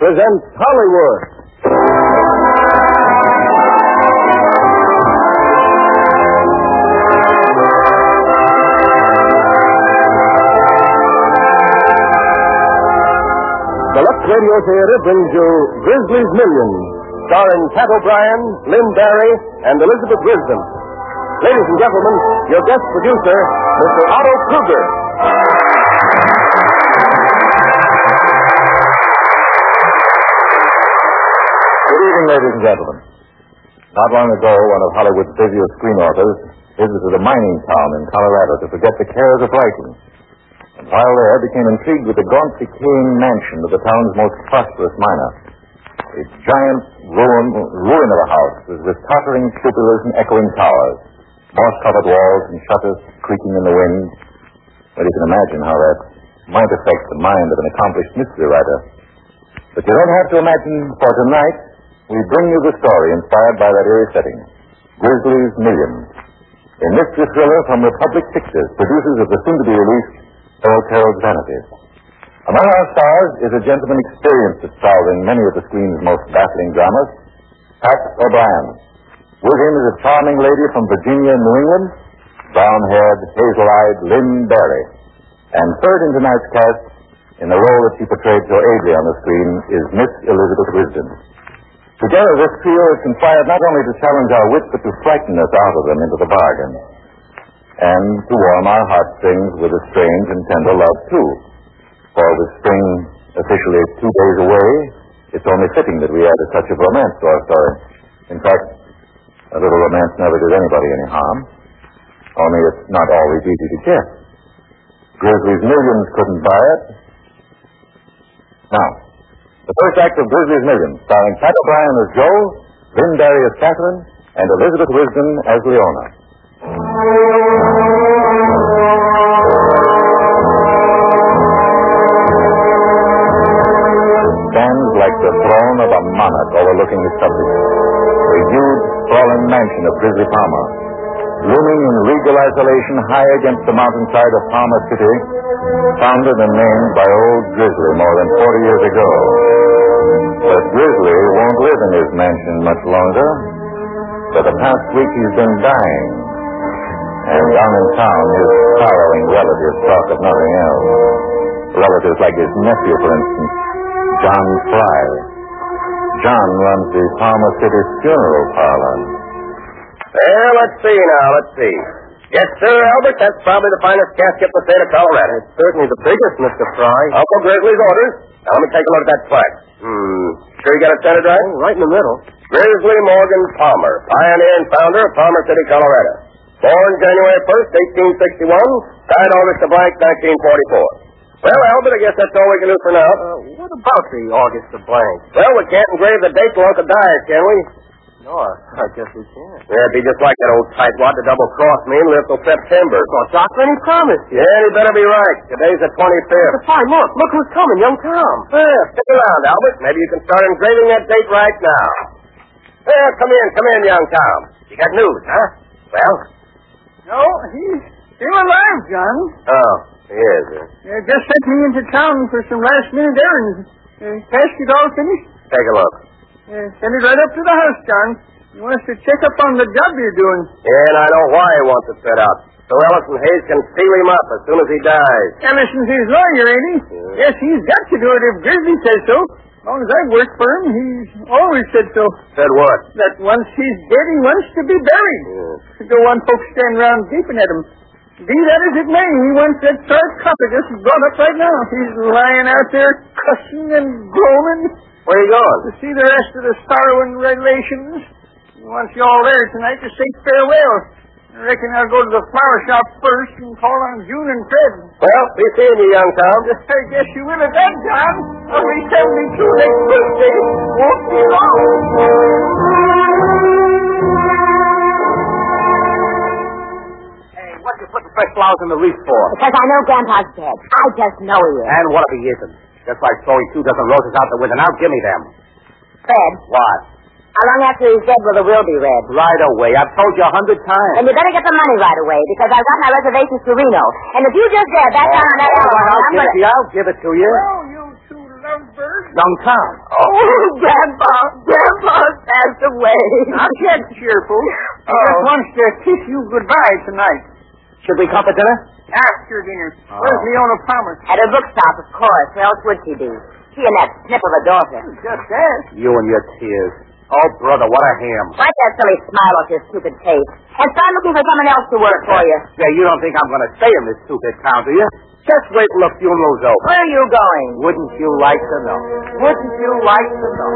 presents Hollywood. The Lux Radio Theater brings you Grizzly's Millions, starring Pat O'Brien, Lynn Barry, and Elizabeth Wisdom. Ladies and gentlemen, your guest producer, Mr. Otto Kruger. Good evening, ladies and gentlemen. Not long ago, one of Hollywood's busiest screen authors visited a mining town in Colorado to forget the cares of writing. And while there, became intrigued with the gaunt, decaying mansion of the town's most prosperous miner. Its giant ruin of a house was with tottering cupolas and echoing towers, moss-covered walls and shutters creaking in the wind. Well, you can imagine how that might affect the mind of an accomplished mystery writer. But you don't have to imagine, for tonight, we bring you the story inspired by that eerie setting, Grizzly's Millions, a mystery thriller from Republic Pictures, producers of the soon-to-be-released Earl Carroll's Vanity. Among our stars is a gentleman experienced at solving many of the screen's most baffling dramas, Pat O'Brien. With him is a charming lady from Virginia, New England, brown-haired, hazel-eyed Lynn Barry. And third in tonight's cast, in the role that she portrayed so ably on the screen, is Miss Elizabeth Wisdom. Together, this trio is conspired not only to challenge our wits, but to frighten us out of them into the bargain. And to warm our heartstrings with a strange and tender love, too. For with spring officially 2 days away, it's only fitting that we add a touch of romance to our story. In fact, a little romance never did anybody any harm. Only it's not always easy to get. Grizzly's Millions couldn't buy it. Now, the first act of Grizzly's Millions, starring Pat O'Brien as Joe, Lynn Barry as Catherine, and Elizabeth Wisdom as Leona. Stands like the throne of a monarch overlooking his subjects. The huge, sprawling mansion of Grizzly Palmer, looming in regal isolation high against the mountainside of Palmer City, founded and named by old Grizzly more than 40 years ago. But Grizzly won't live in his mansion much longer. For the past week he's been dying. And down in town, his sorrowing relatives talk of nothing else. Relatives like his nephew, for instance, John Fry. John runs the Palmer City funeral parlor. Well, let's see. Yes, sir, Albert, that's probably the finest casket in the state of Colorado. It's certainly the biggest, Mr. Fry. Uncle Grizzly's orders. Now, let me take a look at that plaque. Sure you got it centered right? Oh, right in the middle. Grizzly Morgan Palmer, pioneer and founder of Palmer City, Colorado. Born January 1st, 1861, died August the blank, 1944. Well, Albert, I guess that's all we can do for now. What about the August the blank? Well, we can't engrave the date till Uncle dies, can we? No, I guess we can't. Yeah, it'd be just like that old tightwad to double-cross me and live till September. Well, Doc, then he promised you. Yeah, he better be right. Today's the 25th. Fry, look who's coming, young Tom. Yeah, stick around, Albert. Maybe you can start engraving that date right now. Yeah, come in, young Tom. You got news, huh? Well? No, he's still alive, John. Oh, he is, huh? Just sent me into town for some last-minute errands. Casket all finished? Take a look. Send it right up to the house, John. He wants to check up on the job you're doing. Yeah, and I know why he wants it set out. So Ellison Hayes can seal him up as soon as he dies. Ellison's his lawyer, ain't he? Yeah. Yes, he's got to do it if Grizzly says so. As long as I've worked for him, he's always said so. Said what? That once he's dead, he wants to be buried. Yeah. Don't want folks stand around gaping at him. Be that as it may, he wants that sarcophagus brought up right now. He's lying out there cussing and groaning. Where are you going? To see the rest of the sorrowing relations. He wants you all there tonight to say farewell. I reckon I'll go to the flower shop first and call on June and Fred. Well, be seeing you, young Tom. I guess you will at that, John. Only 72 next birthday. Won't be long. Hey, what you putting fresh flowers in the wreath for? Because I know Grandpa's dead. I just know he is. And what if he isn't? Just like throwing 2 dozen roses out the window. Now give me them. Fred, What? how long after he's dead will the will be read? Right away. I've told you 100 times. And you better get the money right away, because I've got my reservations to Reno. And if you just get that down on that elephant, I'll give it to you. Well, you two lovebirds, Young Tom. Oh, Grandpa's passed away. Not yet, cheerful. He just wants to kiss you goodbye tonight. Should we come for dinner? After dinner. Where's Leona Palmer? At her bookstop, of course. Where else would she be? She and that snip of a daughter. Just that. You and your tears. Oh, brother, what a ham. Wipe that silly smile off your stupid face. And start looking for someone else to work for you. Yeah, you don't think I'm going to stay in this stupid town, do you? Just wait till the funeral's over. Where are you going? Wouldn't you like to know? Wouldn't you like to know?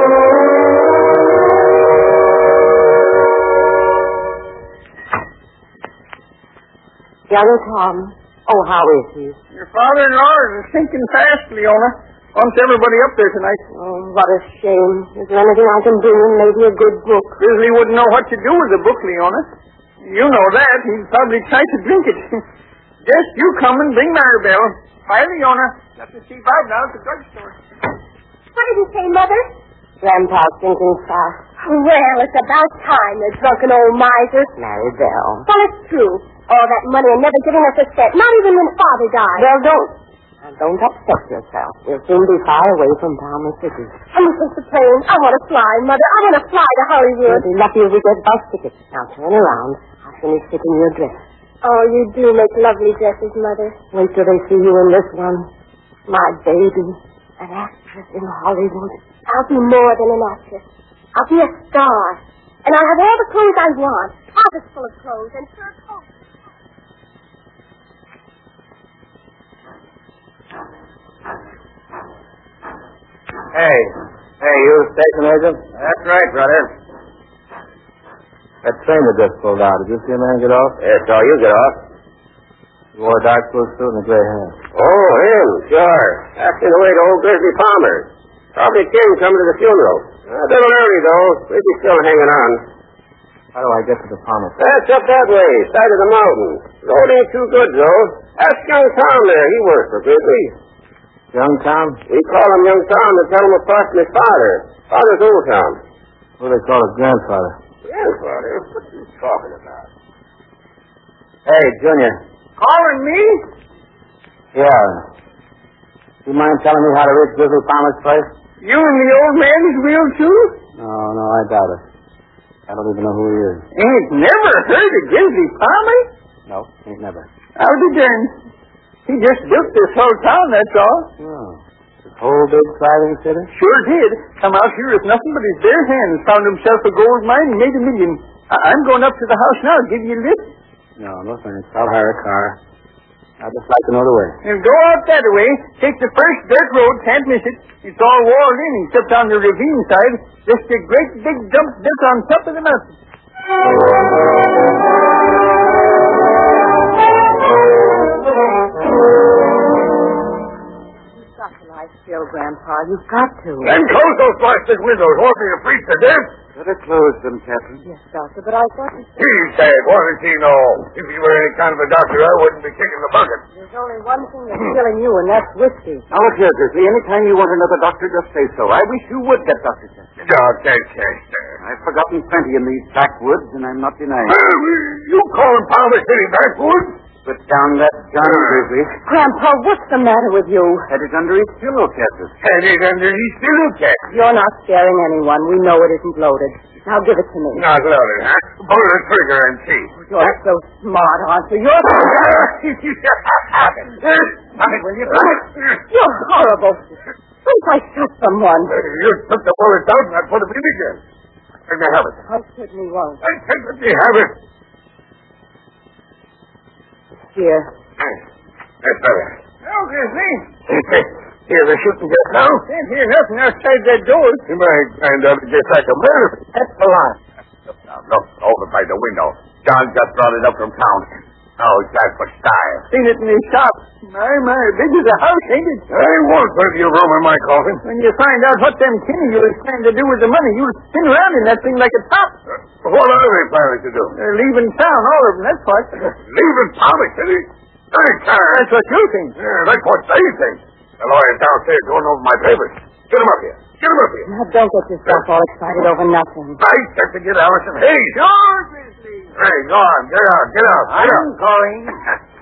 Young Tom. Oh, how is he? Your father-in-law is sinking fast, Leona. Wants everybody up there tonight. Oh, what a shame. Is there anything I can do? Maybe a good book. Grizzly wouldn't know what to do with the book, Leona. You know that. He'd probably try to drink it. Just you come and bring Maribel. Bye, Leona. Got to see Bob now at the drugstore. What did you say, Mother? Grandpa's thinking fast. Well, it's about time, the drunken old miser. Maribel. Well, it's true. All that money and never giving us a cent, not even when Father died. Well, don't. And don't upset yourself. We'll soon be far away from Palmer City. And Mr. Plain, I want to fly, Mother. I want to fly to Hollywood. We'll be lucky if we get bus tickets. Now turn around. I'll finish fitting your dress. Oh, you do make lovely dresses, Mother. Wait till they see you in this one. My baby. An actress in Hollywood. I'll be more than an actress. I'll be a star. And I'll have all the clothes I want. Closets full of clothes and fur coats. Hey, you station agent? That's right, brother. That train that just pulled out, did you see a man get off? Yeah, saw you get off. He wore a dark blue suit and a gray hat. Oh, him, sure. Asking the way to old Grizzly Palmer. Probably King coming to the funeral. A little early, though. Maybe still hanging on. How do I get to the Palmer? That's up that way, side of the mountain. Road ain't too good, though. Ask young Tom there. He works for Grizzly. Young Tom? We call him young Tom and tell him apart from his father. Father's old Tom. Who do they call his grandfather? Grandfather? What are you talking about? Hey, Junior. Calling me? Yeah. Do you mind telling me how to reach Grizzly Palmer's place? You and the old man's wheel, too? No, I doubt it. I don't even know who he is. Ain't never heard of Grizzly Palmer? No, ain't never. I'll be darned. He just built this whole town, that's all. Oh. This whole big thriving city? Sure did. Come out here with nothing but his bare hands. Found himself a gold mine and made $1 million. I'm going up to the house now. Give you a lift? No, thanks. I'll hire a car. I'd just like to know the way. And go out that way. Take the first dirt road. Can't miss it. It's all walled in except on the ravine side. Just a great big dump built on top of the mountain. You've got to lie still, Grandpa. You've got to. Then close those plastic windows. Won't be a freak to death. Better close them, Captain. Yes, Doctor, but I thought you... He said, what does he know? If he were any kind of a doctor, I wouldn't be kicking the bucket. There's only one thing that's killing you, and that's whiskey. Now, look here, Grizzly. Anytime you want another doctor, just say so. I wish you would get Dr. Chester. I've forgotten plenty in these backwoods, and I'm not denying it. You calling Palmer City backwoods? Put down that gun, Grizzly. Grandpa, what's the matter with you? Had it under his pillow, Captain. Had it under his pillow, Captain. You're not scaring anyone. We know it isn't loaded. Now give it to me. Not loaded, huh? Pull the trigger and see. You're so smart, aren't you? You're horrible. What if I shot someone? You took the bullets out and I put them in again. Let me have it. I certainly won't. Let me have it. Here. That's better. No, Grizzly. Here's the shooting just now. Can't hear nothing outside that door. You might find out just like a murder. That's the line. Look, over by the window. John just brought it up from town. Oh, that's for style. Seen it in his shop. My, big as a house, ain't it? I won't put your room in my coffin. When you find out what them Kennedy's planning to do with the money, you'll spin around in that thing like a top. What are they planning to do? They're leaving town, all of them, that's what. Leaving Palmer City? That's what you think. Yeah, that's what they think. The lawyer's downstairs going over my papers. Get him up here. Get him up here. Now, don't get yourself all excited over nothing. I got to get Allison Hayes. Sure, Grizzly. Hey, go on. Get out. I'm calling.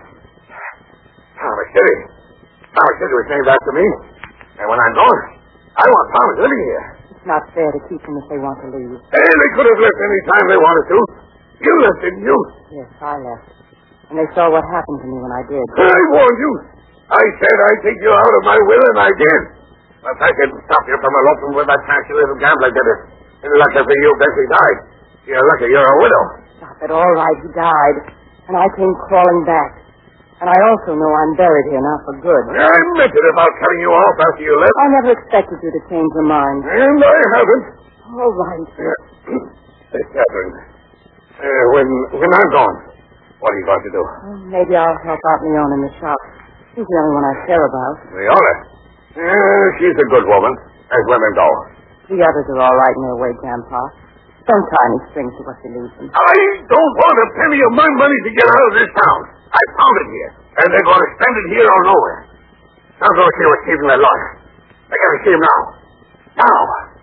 Palmer City. Palmer City was named after me. And when I'm gone, I want farmers living here. It's not fair to keep them if they want to leave. Hey, they could have left any time they wanted to. You left, didn't you? Yes, I left. And they saw what happened to me when I did. I warned you. I said I'd take you out of my will, and I did. But I didn't stop you from eloping with that fancy little gambler, did it? And lucky for you, Bessie died. You're lucky you're a widow. Stop it. All right, he died. And I came crawling back. And I also know I'm buried here now for good. I meant it about cutting you off after you left. I never expected you to change your mind. And I haven't. All right. Hey, Catherine, when I'm gone, what are you going to do? Well, maybe I'll help out Leon in the shop. She's the only one I care about. Leona? She's a good woman, as women go. The others are all right in their way, Grandpa. Some tiny strings to what you lose them. I don't want a penny of my money to get out of this town. I found it here, and they're going to spend it here or nowhere. I'm going to see what's keeping that lawyer. I got to see him now. Now.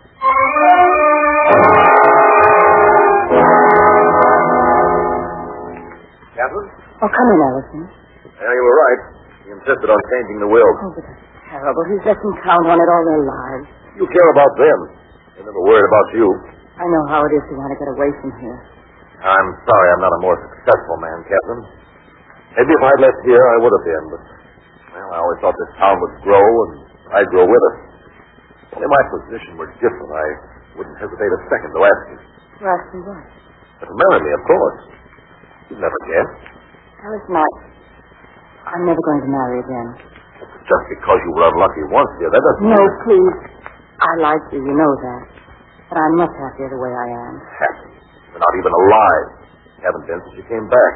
Catherine? Oh, come in, Ellison. Yeah, you were right. He insisted on changing the will. Oh, but that's terrible. He's let them count on it all their lives. You care about them. They never worried about you. I know how it is to want to get away from here. I'm sorry I'm not a more successful man, Catherine. Maybe if I'd left here, I would have been, but, well, I always thought this town would grow, and I'd grow with it. If only my position were different, I wouldn't hesitate a second to ask you. To ask me what? To marry me, of course. You'd never guess. Ellison, I'm never going to marry again. Just because you were unlucky once, dear, that doesn't No, mean... please. I like you, you know that. But I'm much happier the way I am. Happy. You're not even alive. You haven't been since you came back.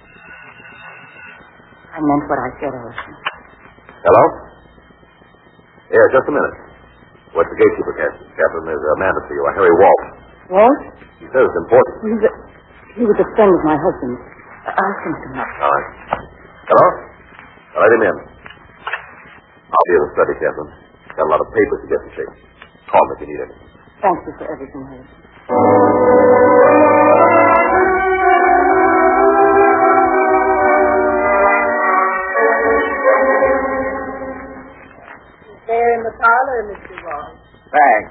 I meant what I said, Ellison. Hello? Yeah, just a minute. What's the gatekeeper, Catherine? There's a man to see you, a Harry Walt. Walt? He says it's important. He was a friend of my husband's. Ask him to come up. All right. Hello? Let him in. I'll be at the study, Catherine. Got a lot of papers to get to shape. Call me if you need anything. Thank you for everything, Harry. There in the parlor, Mr. Wall. Thanks.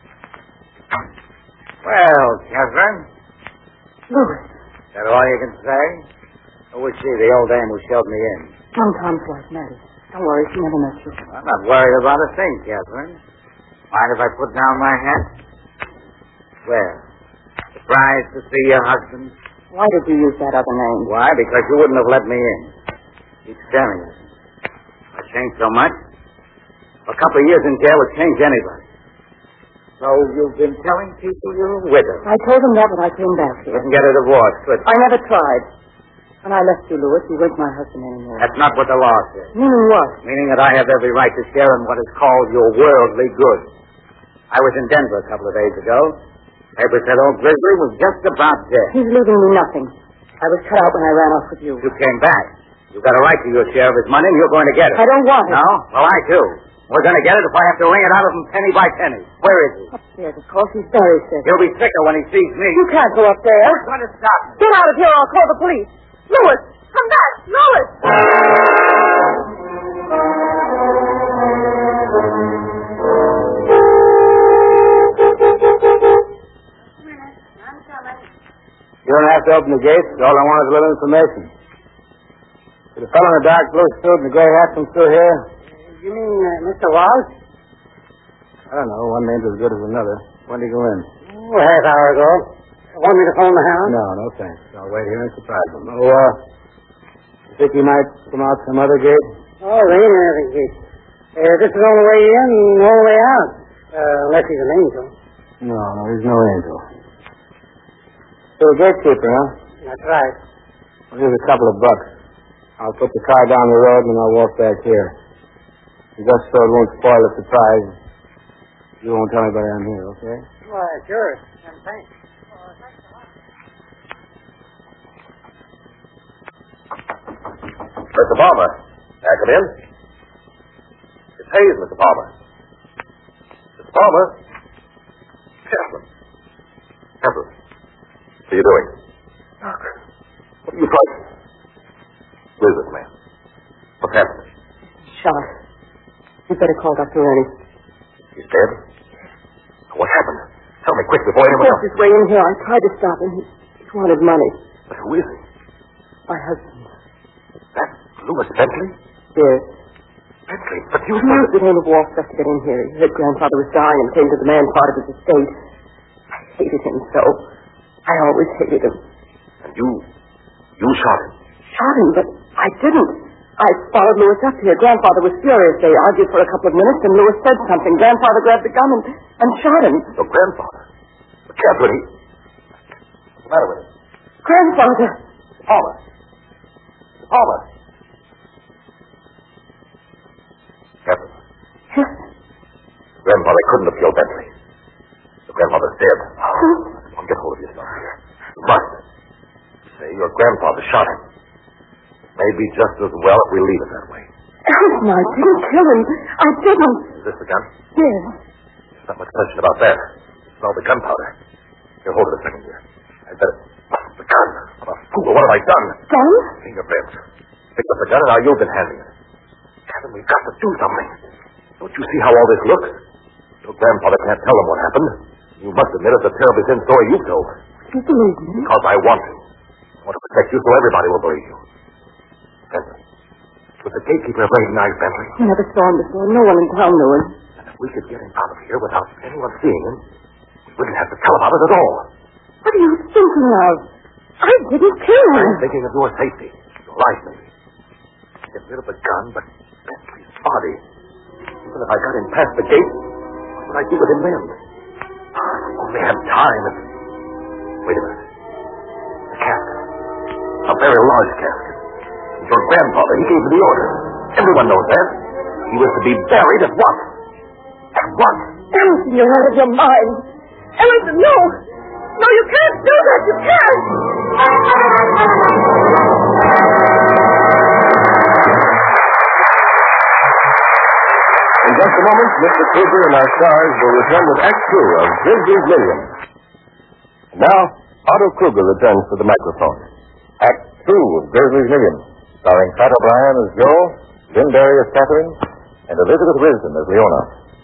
Well, Catherine, Louis. is that all you can say? Who was she, the old dame who showed me in? John Tom's wife, Mary. Don't worry, she never met you. I'm not worried about a thing, Catherine. Mind if I put down my hat? Well, surprised to see your husband? Why did you use that other name? Why? Because you wouldn't have let me in. Keep staring at me. I changed so much. A couple of years in jail would change anybody. So you've been telling people you're a widow. I told him that when I came back here. Couldn't get a divorce, could you? I never tried. When I left you, Louis, you weren't my husband anymore. That's not what the law says. Meaning what? Meaning that I have every right to share in what is called your worldly goods. I was in Denver a couple of days ago. Paper said old Grizzly was just about dead. He's leaving me nothing. I was cut out when I ran off with you. You came back. You got a right to your share of his money, and you're going to get it. I don't want it. No? Well, I do. We're going to get it if I have to wring it out of him penny by penny. Where is he? Upstairs, of course. He's very sick. He'll be sicker when he sees me. You can't go up there. Who's going to stop me? Get out of here or I'll call the police. Louis, come back. Louis! You don't have to open the gates. All I want is a little information. Did the fellow in the dark blue suit and the gray hat come through here? You mean Mr. Walsh? I don't know. One name's as good as another. When did he go in? Oh, half hour ago. Want me to phone the house? No, thanks. I'll wait here and surprise him. You think he might come out some other gate? Oh, there ain't another gate. This is the only way in and the only way out. Unless he's an angel. No, he's no angel. So a gatekeeper, huh? That's right. Well, here's a couple of bucks. I'll put the car down the road and I'll walk back here. Just so it won't spoil the surprise. You won't tell anybody I'm here, okay? Why, sure. And thanks. Mr. Palmer. May I come in? It's Hayes, Mr. Palmer. Mr. Palmer? Catherine. Catherine. What are you doing? Doc. What are you fighting? Where's this man? What's happening? Shot. You better call Dr. Ernie. He's dead? What happened? Tell me quick before anyone else... His way in here. I tried to stop him. He wanted money. But who is he? My husband. That Louis Bentley? Yes. Bentley? But you... He used the name of Walsh just to get in here. He heard grandfather was dying and came to demand part of his estate. I hated him so. I always hated him. And you shot him? Shot him, but I didn't. I followed Louis up here. Grandfather was furious. They argued for a couple of minutes, and Louis said something. Grandfather grabbed the gun and shot him. Your grandfather? But Catherine, what's the matter with him? Grandfather. Palmer. Palmer. Catherine. Yes. Grandfather couldn't have killed Bentley. Your grandfather's dead. Oh. Come on, get hold of yourself here. You must. Say your grandfather shot him. Maybe just as well if we leave it that way. Elton, I didn't kill him. I didn't. Is this the gun? Yes. There's not much question about that. Smell the gunpowder. Here, hold it a second here. I better... The gun. I'm a fool. What have I done? Gun? Fingerprints. Picked up the gun and now you've been handing it. Kevin, we've got to do something. Don't you see how all this looks? Your grandfather can't tell him what happened. You must admit it's a terribly thin story you've told. You believe me? Because I want to. I want to protect you so everybody will believe you. Bentley. Was the gatekeeper recognized Bentley? I never saw him before. No one in town knew him. And if we could get him out of here without anyone seeing him, we wouldn't have to tell about it at all. What are you thinking of? I didn't kill him. I'm thinking of your safety. Your life, maybe. Get rid of the gun, but Bentley's body. Even if I got him past the gate, what would I do with him then? I only had time. Wait a minute. A casket. A very large casket. Your grandfather, he gave me the order. Everyone knows that. He was to be buried at once. At once. Ellison, you're out of your mind. Ellison, no. No, you can't do that. You can't. In just a moment, Mr. Kruger and our stars will return with Act 2 of Grizzly's Million. Now, Otto Kruger returns to the microphone. Act 2 of Grizzly's Million, starring Pat O'Brien as Joe, Jim Barry as Catherine, and Elizabeth Wisdom as Leona.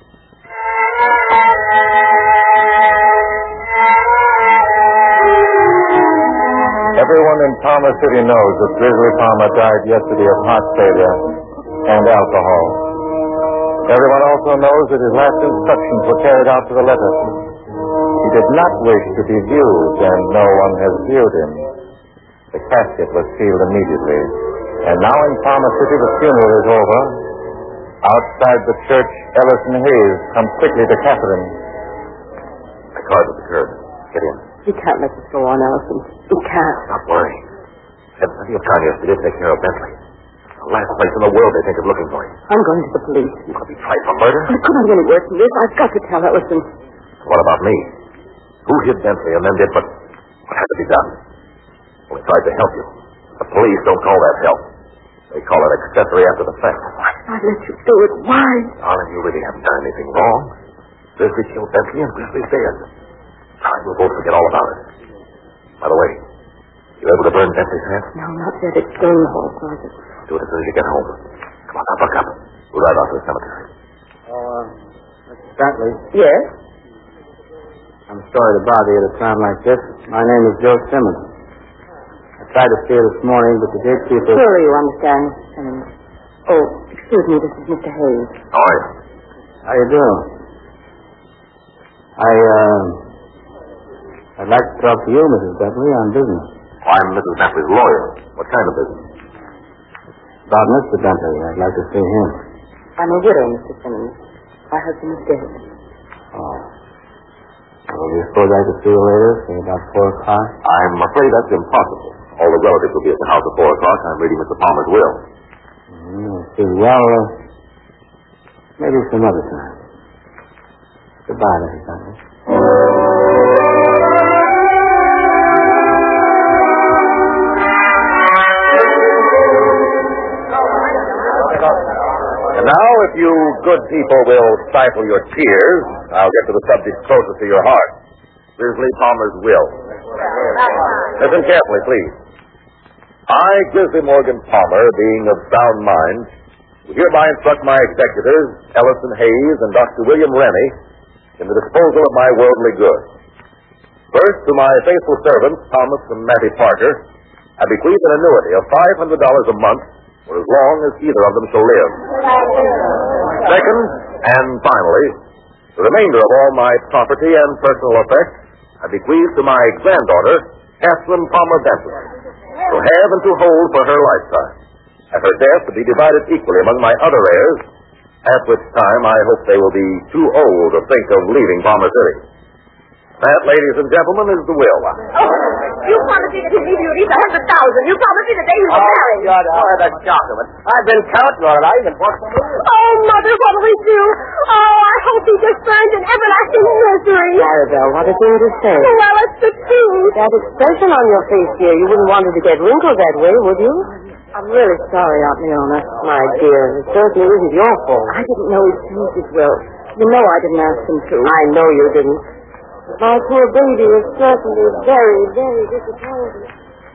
Everyone in Palmer City knows that Grizzly Palmer died yesterday of heart failure and alcohol. Everyone also knows that his last instructions were carried out to the letter. He did not wish to be viewed, and no one has viewed him. The casket was sealed immediately. And now in Palmer City, the funeral is over. Outside the church, Ellison Hayes comes quickly to Catherine. My car has occurred. Get in. You can't let this go on, Ellison. You can't. Not worry. Had plenty of time yesterday to take care of Bentley. The last place in the world they think of looking for him. I'm going to the police. You want to be tried for murder? It couldn't be any worse than this. I've got to tell Ellison. What about me? Who hid Bentley and then did what had to be done? Well, we tried to help you. The police don't call that help. They call it accessory after the fact. Why did I let you do it? Why? Darling, you really haven't done anything wrong. Grizzly killed Bentley and Grizzly's dead. Time we'll both forget all about it. By the way, you able to burn Bentley's head? No, not yet. It's still in the hall closet. Do it as soon as you get home. Come on, now, buck up. We'll ride off to the cemetery. Mr. Bentley, Yes? I'm sorry to bother you at a time like this. My name is Joe Simmons. I tried to see you this morning, but the gatekeeper... Sure, you understand, Mr. Simmons. Oh, excuse me, this is Mr. Hayes. How are you? How you doing? I'd like to talk to you, Mrs. Bentley, on business. I'm Mrs. Bentley's lawyer. What kind of business? About Mr. Bentley. I'd like to see him. I'm a widow, Mr. Simmons. My husband is dead. Oh. Well, do you suppose I could see you later, say about 4 o'clock? I'm afraid that's impossible. All the relatives will be at the house at 4 o'clock. I'm reading Mr. Palmer's will. I see. Well, maybe some other time. Goodbye, Mrs. Bentley. And now, if you good people will stifle your tears, I'll get to the subject closest to your heart. Grizzly Palmer's will. Listen carefully, please. I, Grizzly Morgan Palmer, being of sound mind, hereby instruct my executors, Ellison Hayes and Dr. William Rennie, in the disposal of my worldly goods. First, to my faithful servants, Thomas and Mattie Parker, I bequeath an annuity of $500 a month for as long as either of them shall live. Second, and finally, the remainder of all my property and personal effects I bequeath to my granddaughter, Catherine Palmer Benson, to have and to hold for her lifetime. At her death, to be divided equally among my other heirs, at which time I hope they will be too old to think of leaving Palmer City. That, ladies and gentlemen, is the will. You promised me that he'd leave you at least $100,000. You promised me the day you were married. God, the shock of it. I've been counting on it. I even bought some more. Oh, Mother, what'll we do? Oh, I hope he gets burned in everlasting misery. Maribel, what a thing to say. Well, it's the truth. That expression on your face here, you wouldn't want it to get wrinkled that way, would you? I'm really sorry, Aunt Leona. My dear, it certainly isn't your fault. I didn't know he'd changed his will. You know I didn't ask him to. I know you didn't. My poor baby is certainly very, very disappointed.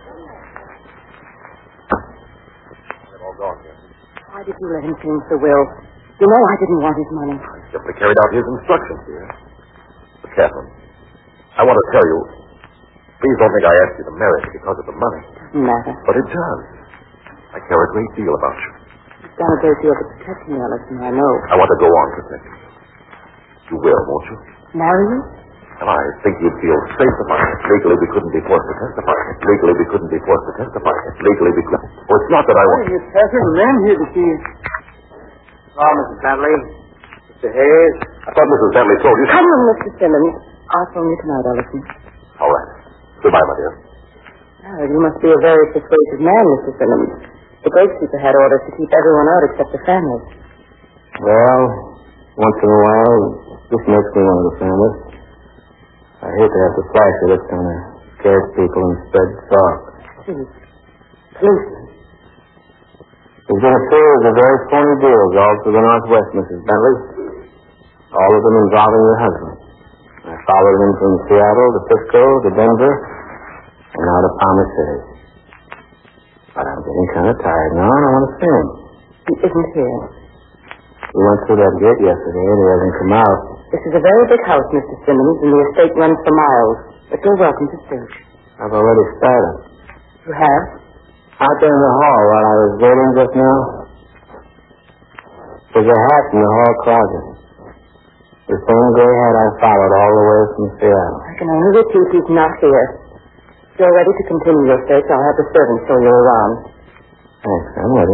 They've all gone here. Why did you let him change the will? You know I didn't want his money. I simply carried out his instructions, dear. But, Catherine, I want to tell you, please don't think I asked you to marry me because of the money. Doesn't matter. But it does. I care a great deal about you. You've done a great deal to protect me, Ellison, I know. I want to go on protecting you. You will, won't you? Marry you? And I think you'd feel safe if I legally we couldn't be forced to testify. Legally we couldn't be forced to testify. Legally we couldn't. Well, it's not that I want... It's Catherine Wren here to see you. Oh, Mrs. Bentley. Mr. Hayes. I thought Mrs. Bentley told you... Come on, Mr. Simmons. I'll phone you tonight, Ellison. All right. Goodbye, my dear. Oh, you must be a very persuasive man, Mr. Simmons. The gatekeeper had orders to keep everyone out except the family. Well, once in a while, this makes me one of the family. I hate to have to flash it. It's going to scare people and spread talk. Please. Policeman. There's been a series of very phony deals all through the Northwest, Mrs. Bentley. All of them involving your husband. I followed him from Seattle to Frisco to Denver and now to Palmer City. But I'm getting kind of tired now and I want to see him. He isn't here. We went through that gate yesterday and he hasn't come out. This is a very big house, Mr. Simmons, and the estate runs for miles. But you're welcome to search. I've already started. You have? Out there in the hall while I was waiting just now, there's a hat in the hall closet. The same gray hat I followed all the way from Seattle. I can only repeat he's not here. If you're ready to continue your search, I'll have the servants show you around. Thanks, I'm ready.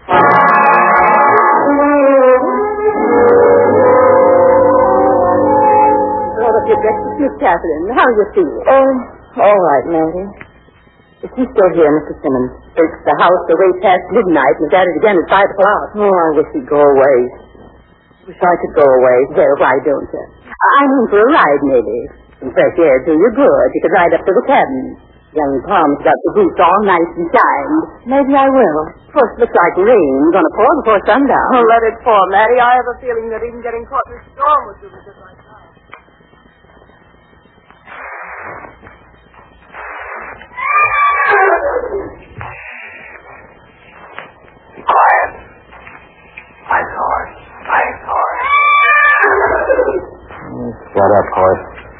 Your breakfast, Miss Catherine. How do you feel? Oh, all right, Mary. Is he still here, Mr. Simmons? Searched the house the way past midnight and was at it again at 5 o'clock. Oh, I wish he'd go away. Wish I could go away. Well, why don't you? I mean for a ride, maybe. Some fresh air do you good. You could ride up to the cabin. Young Tom's got the boots all nice and shined. Maybe I will. Of course, it looks like rain's going to pour before sundown. Oh, let it pour, Mattie. I have a feeling that even getting caught in a storm would do it just like that. Be quiet. Nice horse. Nice horse. Shut up, horse.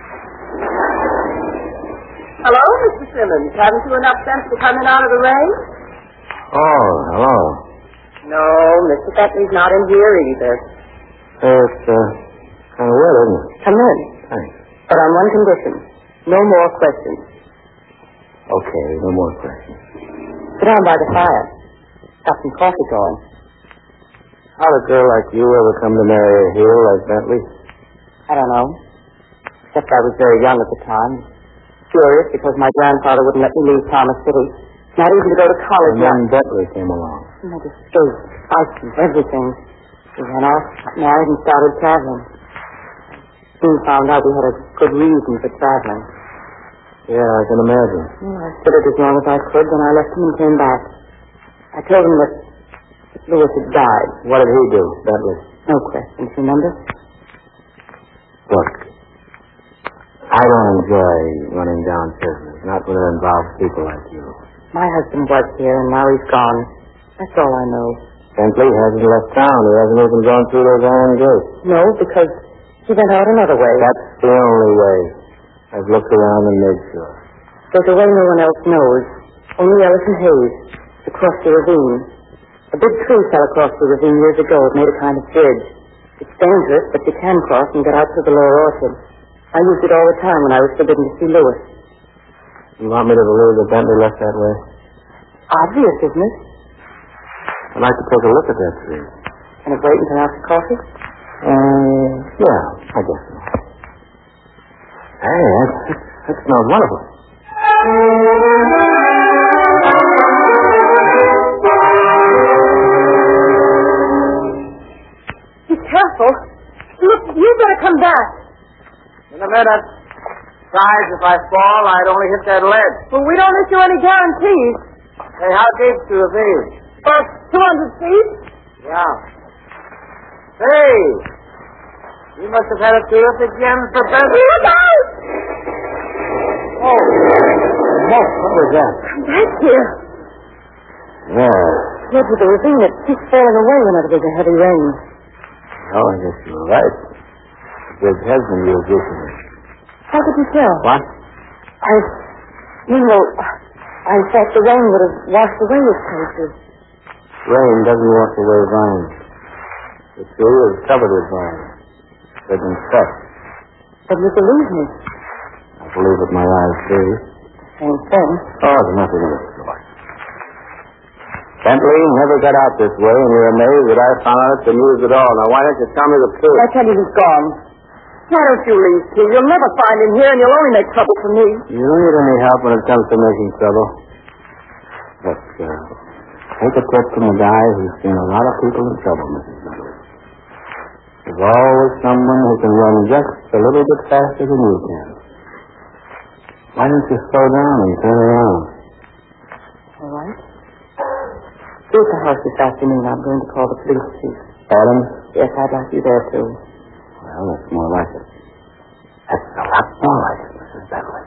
Hello, Mr. Simmons. Haven't you enough sense to come in out of the rain? Oh, hello. No, Mr. Bentley's not in here either. It's kind of wet, isn't it? Come in. Thanks. But on one condition. No more questions. Okay, no more questions. Sit down by the fire. Got some coffee going. How'd a girl like you ever come to marry a hero like Bentley? I don't know. Except I was very young at the time. Furious because my grandfather wouldn't let me leave Palmer City. Not even to go to college. And then Bentley came along. And I just escaped, fighting, everything. We went off, married, and started traveling. Soon found out we had a good reason for traveling. Yeah, I can imagine. Well, I stood it as long as I could, then I left him and came back. I told him that Lewis had died. What did he do, Bentley? No questions, remember? Look, I don't enjoy running down prisoners, not when it involves people like you. My husband was here, and now he's gone. That's all I know. Bentley hasn't left town. He hasn't even gone through those iron gates. No, because He went out another way. That's the only way. I've looked around and made sure. There's a way no one else knows. Only Ellison Hayes. Across the ravine. A big tree fell across the ravine years ago. It made a kind of bridge. It's dangerous, but you can cross and get out to the lower orchard. I used it all the time when I was forbidden to see Lewis. You want me to believe that Bentley left that way? Obvious, isn't it? I'd like to take a look at that tree. Can it wait until after coffee? Yeah, I guess so. Hey, that smells wonderful. Be careful. Look, you better come back. In a minute. Besides, if I fall, I'd only hit that ledge. Well, we don't issue any guarantees. Hey, how deep's the ravine? About 200 feet. Yeah. Hey! You must have had a terrific jam for Bentley. Look out! Oh, what was that? Come back here. Yeah. Look at the ravine. It keeps falling away whenever there's a heavy rain. Oh, I guess you're right. The bridge has been used recently. How could you tell? What? I thought the rain would have washed away his traces. Rain doesn't wash away vines. The tree is covered with vines. They've been cut. But you believe me. I believe with my eyes, too. Same thing. Oh, there's nothing in it. Bentley never got out this way, and you're amazed that I found it and used it all. Now, why don't you tell me the truth? I tell you he's gone. Why don't you leave, Steve? You'll never find him here, and you'll only make trouble for me. You don't need any help when it comes to making trouble. But, take a tip from a guy who's seen a lot of people in trouble, Mrs. Bentley. There's always someone who can run just a little bit faster than you can. Why don't you slow down and turn around? All right. See at the house this afternoon. I'm going to call the police chief. Adams? Yes, I'd like you there, too. Well, that's more like it. That's a lot more like it, Mrs. Bentley.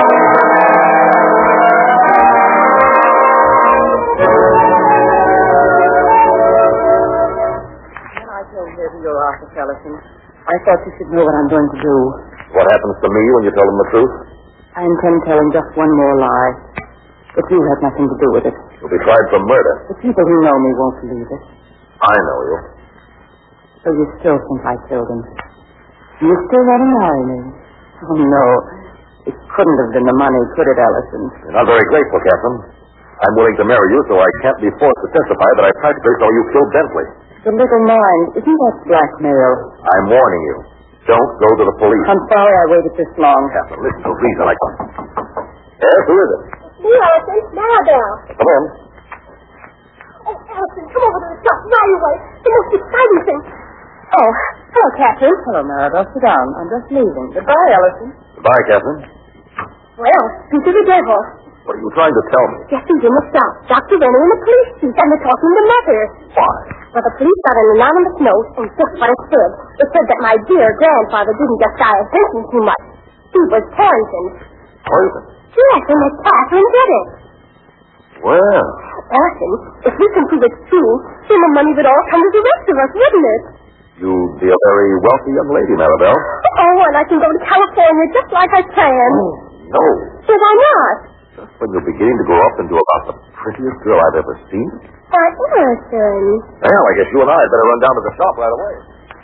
When I came here to your office, Ellison, I thought you should know what I'm going to do. What happens to me when you tell them the truth? I intend telling just one more lie. But you had nothing to do with it. You'll be tried for murder. The people who know me won't believe it. I know you. So you still think I killed him? You still want to marry me? Oh, no. It couldn't have been the money, could it, Ellison? You're not very grateful, Captain. I'm willing to marry you, so I can't be forced to testify that I practically saw you kill Bentley. The little mind, isn't that blackmail? I'm warning you. Don't go to the police. I'm sorry I waited this long. Captain, listen to reason. Yes, who is it? Me, Ellison. Maribel. Come in. Oh, Ellison, come over to the shop right away. The most exciting thing. Oh, hello, Captain. Hello, Maribel. Sit down. I'm just leaving. Goodbye, Ellison. Goodbye, Captain. Well, speak to the devil. What are you trying to tell me? Jesse's in the shop. Dr. Renner and the police chief, and they're talking to Mother. Why? Well, the police got an anonymous note, and just what it said. It said that my dear grandfather didn't just die of drinking too much. He was poisoned. Poison? Yes, and that Catherine did it. Well, Ellison, if we can prove it's true, then the money would all come to the rest of us, wouldn't it? you'd be a very wealthy young lady, Maribel. Oh, and I can go to California just like I planned. No. So why not? Just when you're beginning to grow up into about the prettiest girl I've ever seen. Why, Ellison. Well, I guess you and I had better run down to the shop right away.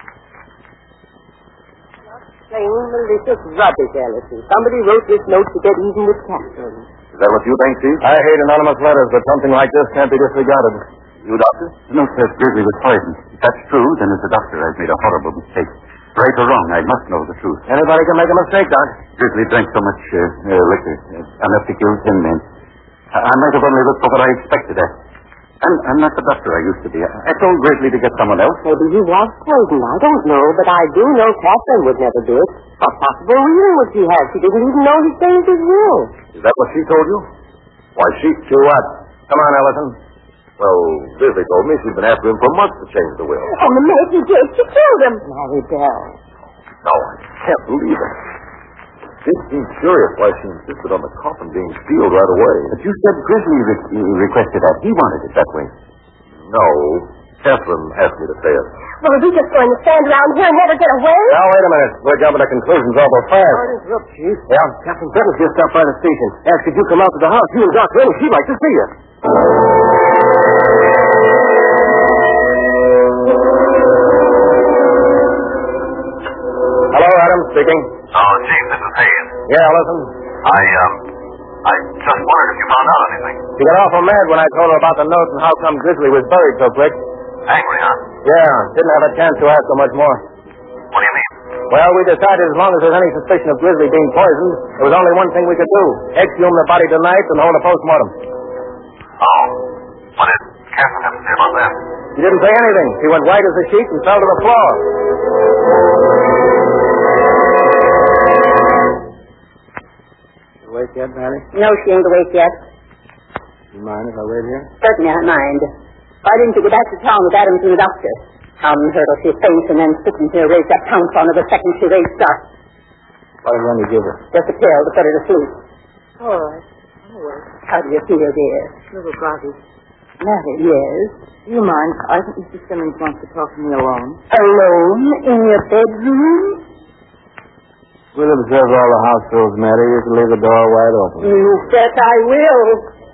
Plain, malicious rubbish, Ellison. Somebody wrote this note to get even with Catherine. Is that what you think, Chief? I hate anonymous letters, but something like this can't be disregarded. You, Doctor? The note says Grizzly was poisoned. If that's true, then as a doctor, I've made a horrible mistake. Right or wrong, I must know the truth. Anybody can make a mistake, Doc. Grizzly drank so much liquor, enough to kill 10 men. I might have only looked for what I expected at. I'm not the doctor I used to be. I told Grizzly to get someone else. Maybe he was poisoned. I don't know, but I do know Catherine would never do it. What possible reason would she have? She didn't even know he changed his will. Is that what she told you? Why, she what? Come on, Ellison. Well, Grizzly told me she'd been after him for months to change the will. And the minute he did, she killed him. Maribel. No, I can't believe it. It seems curious why she insisted on the coffin being sealed right away. But you said Grizzly requested that. He wanted it that way. No, Catherine asked me to say it. Well, are we just going to stand around here and never get away? Now, wait a minute. We're jumping to conclusions awful fast. Sorry to interrupt, Chief. Yeah? Captain Bentley just stopped by the station. Asked if you come out to the house. You and Doc Rennie, she'd like to see you. Hello, Adam. Speaking. Oh, Chief, this is Hayes. Yeah, listen. I just wondered if you found out anything. She got awful mad when I told her about the note and how come Grizzly was buried so quick. Angry, huh? Yeah, didn't have a chance to ask her much more. What do you mean? Well, we decided as long as there's any suspicion of Grizzly being poisoned, there was only one thing we could do. Exhume the body tonight and hold a post-mortem. Oh. What did Catherine have to say about that? She didn't say anything. She went white as a sheet and fell to the floor. Awake yet, Mary? No, she ain't awake yet. You mind if I wait here? Certainly, I mind. Why didn't you go back to town with Adams and the doctor? Tom heard her. She faints and then sitting here raised that pounce on her the second she raised up. What did Rennie give her? Just a pill to put her to sleep. All right. How do you feel, dear? A little groggy. Mary, yes? Do you mind? I think Mr. Simmons wants to talk to me alone. Alone in your bedroom? We'll observe all the house rules, Mary. You can leave the door wide open. You bet I will.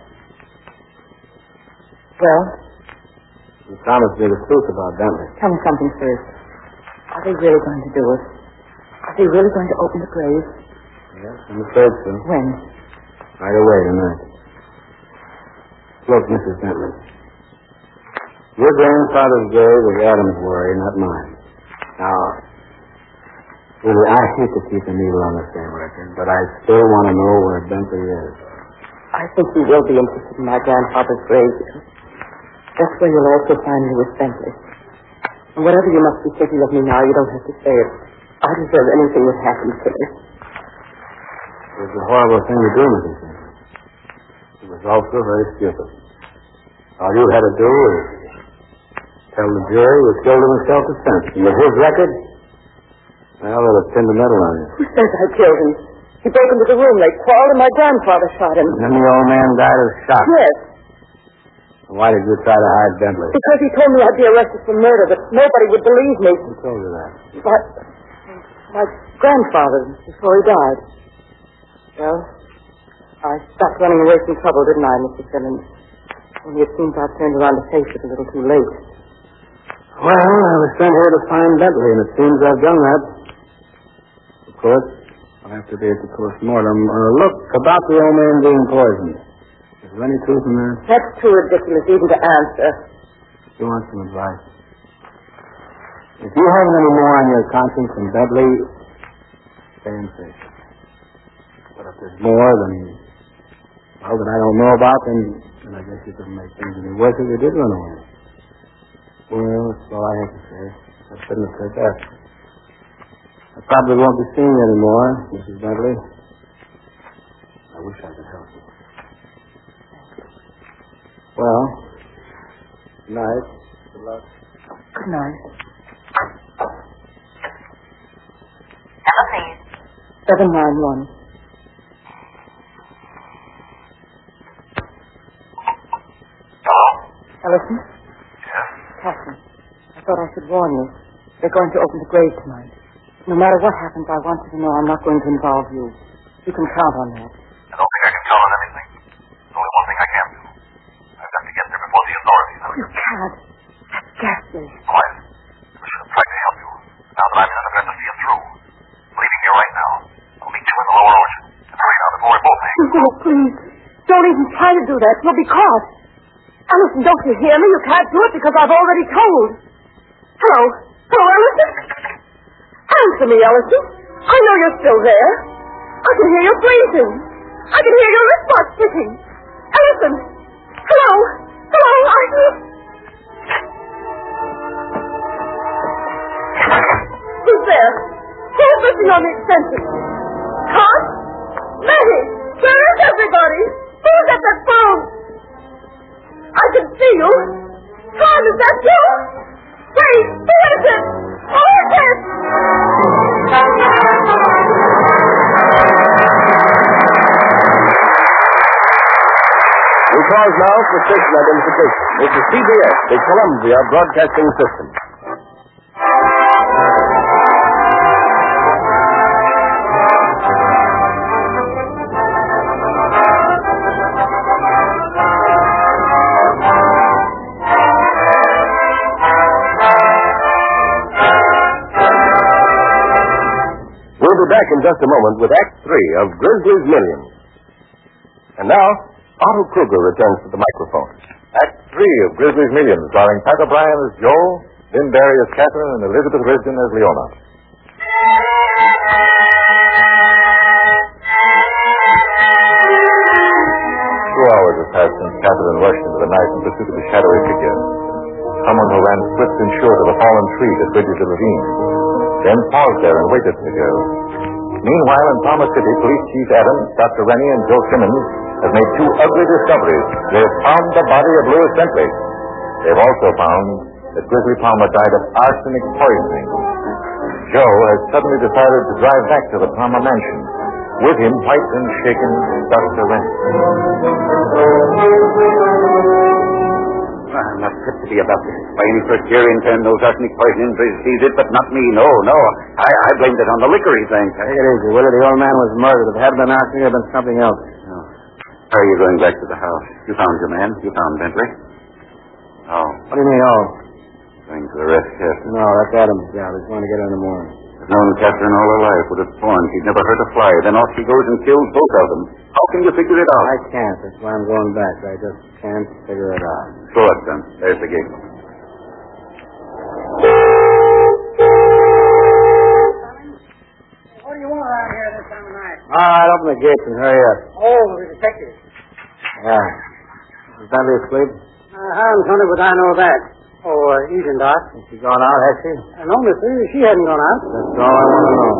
Well, You promised me the truth about Bentley. tell me something first. Are they really going to do it? Are they really going to open the grave? Yes, I'm afraid so. When? Right away tonight. Look, Mrs. Bentley. Your grandfather's grave is Adam's worry, not mine. Now, really, I hate to keep a needle on the same record, but I still want to know where Bentley is. I think you will be interested in my grandfather's grave. That's where you'll also find Louis Bentley. And whatever you must be thinking of me now, you don't have to say it. I deserve anything that happens to me. It was a horrible thing to do, Mrs. Bentley. It was also very stupid. All you had to do was tell the jury you killed him in self-defense. And with his record, well, they'll have pinned a medal on you. Who says I killed him? He broke into the room. They quarreled and my grandfather shot him. And then the old man died of shock. Yes, Why did you try to hide Bentley? because he told me I'd be arrested for murder, but nobody would believe me. Who told you that? But my grandfather, before he died. Well, I stopped running away from trouble, didn't I, Mr. Simmons? Only it seems I've turned around to face it a little too late. Well, I was sent here to find Bentley, and it seems I've done that. Of course, I'll have to be at the post-mortem. Look, about the old man being poisoned. Is there any truth in that? That's too ridiculous even to answer. You want some advice? If you have any more on your conscience than Bentley, stay in safe. But if there's more than, well, that I don't know about, then I guess you could make things any worse if you did run away. Well, that's all I have to say. I shouldn't have said that. I probably won't be seeing you anymore, Mrs. Bentley. I wish I could help you. Well, good night. Good luck. Good night. Hello, please. 791. Hello? Ellison? Yes? Catherine, I thought I should warn you. They're going to open the grave tonight. No matter what happens, I want you to know I'm not going to involve you. You can count on that. I don't think I can count on anything. There's only one thing I can do. I've got to get there before the authorities. Oh, you can't. That's ghastly. Quiet. I should have tried to help you. Now that I'm here, I've got to see it through. I'm leaving here right now. I'll meet you in the lower ocean. And hurry now before we both hang. Oh, please. Don't even try to do that. You'll be caught. Ellison, don't you hear me? You can't do it because I've already told. Hello. Hello, Ellison? Answer me, Ellison. I know you're still there. I can hear you breathing. I can hear your wristwatch ticking. Ellison. Hello. Hello. Who's there? Who's listening on the extension? Tom? Matty? Where is everybody? Who's at that phone? I can see you. Tom, is that you? Wait, who is it? Who is it? We pause now for station identification. This is CBS, the Columbia Broadcasting System. We'll be back in just a moment with Act 3 of Grizzly's Millions. And now, Otto Kruger returns to the microphone. Act 3 of Grizzly's Millions, starring Pat O'Brien as Joe, Lynn Barry as Catherine, and Elizabeth Risden as Leona. 2 hours have passed since Catherine rushed into the night in pursuit of the shadowy figure. Someone who ran swift and sure to the fallen tree that bridges the ravine. Then paused there and waited for the girl. Meanwhile, in Palmer City, Police Chief Adams, Dr. Rennie, and Joe Simmons have made 2 ugly discoveries. They have found the body of Louis Bentley. They've also found that Grizzly Palmer died of arsenic poisoning. Joe has suddenly decided to drive back to the Palmer mansion. With him, white and shaken, Dr. Rennie. I'm not fit to be about this. By any Presbyterian turn, those arsenic poisoning sees it, but not me. No. I blamed it on the liquor he drank. Take it easy, Willie. The old man was murdered. If it hadn't been arsenic, it would have been something else. No. How are you going back to the house? You found your man. You found Bentley. Oh. What do you mean, oh? Going to arrest Catherine. No, that's Adam's job. He's going to get her in the morning. I've known Catherine all her life. Would have sworn she'd never hurt a fly. Then off she goes and kills both of them. How can you figure it out? I can't. That's why I'm going back. I just can't figure it out. Show us, then. There's the gate. What do you want around here this time of night? All right, open the gates and hurry up. Oh, the detective. Yeah. Is Bentley asleep? How in thunder would I know that? Oh, evening, Doc. Has she gone out, has she? No, mister, she hadn't gone out. That's all I want to know.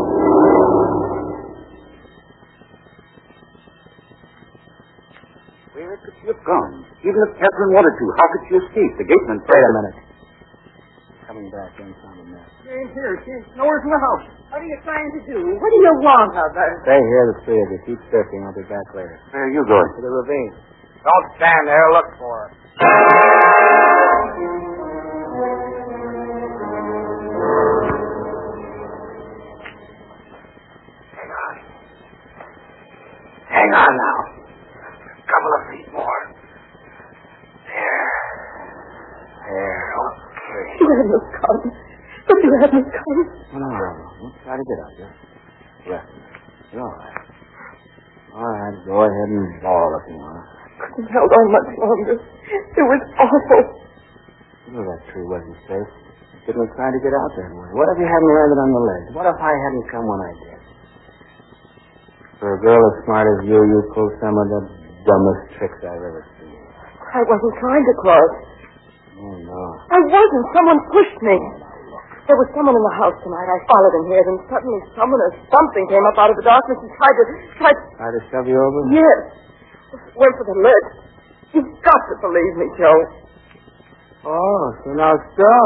Where could she have gone? Even if Catherine wanted to, how could she escape? The gateman... Wait a minute. Coming back, ain't found a mess. She ain't here. She ain't nowhere from the house. What are you trying to do? What do you want out there? Stay here, the 3 of you. Keep searching. I'll be back later. Where are you going? To the ravine. Don't stand there. Look for her. Hang on now. A couple of feet more. There. Okay. You had me come. But you had me come. No. Don't try to get out, just rest. You're all right. All right, go ahead and bawl if you want. Couldn't held on much longer. It was awful. You know that tree wasn't safe. You couldn't have tried to get out that way. What if you hadn't landed on the ledge? What if I hadn't come when I did? For a girl as smart as you pulled some of the dumbest tricks I've ever seen. I wasn't trying to cross. Oh, no. I wasn't. Someone pushed me. There was someone in the house tonight. I followed him here, then suddenly someone or something came up out of the darkness and tried to... Tried to shove you over? Yes. Went for the lid. You've got to believe me, Joe. Oh, so now it's so,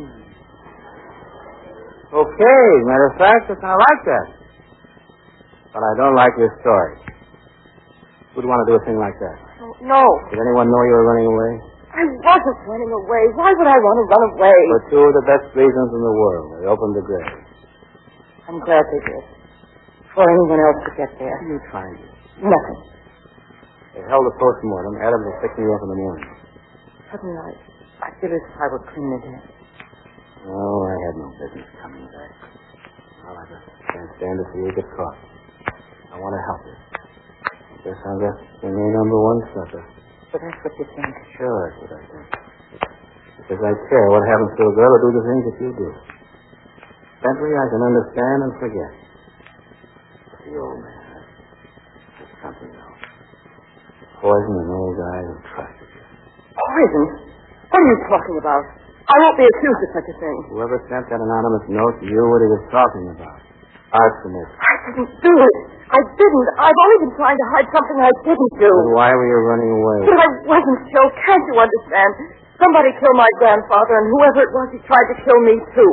huh? Okay, matter of fact, I like that. But I don't like your story. Who'd want to do a thing like that? No. Did anyone know you were running away? I wasn't running away. Why would I want to run away? For 2 of the best reasons in the world. They opened the grave. I'm glad they did. Before anyone else could get there. What are you trying to do? Nothing. They held a postmortem. Adams will pick me up in the morning. Suddenly, I feel as if I were clean again. Oh, I had no business coming back. Well, I just can't stand to see you get caught. I want to help you. I guess I'm just your number 1 sucker. But that's what you think. Sure, that's what I think. Because I care what happens to a girl who do the things that you do. Bentley, I can understand and forget. But the old man, that's something else. Poison an old guy who trusted you. Poison? What are you talking about? I won't be accused of such a thing. Whoever sent that anonymous note knew what he was talking about. Arsenic. I didn't do it. I didn't. I've only been trying to hide something I didn't do. Then why were you running away? But I wasn't, Joe. Can't you understand? Somebody killed my grandfather, and whoever it was, he tried to kill me, too.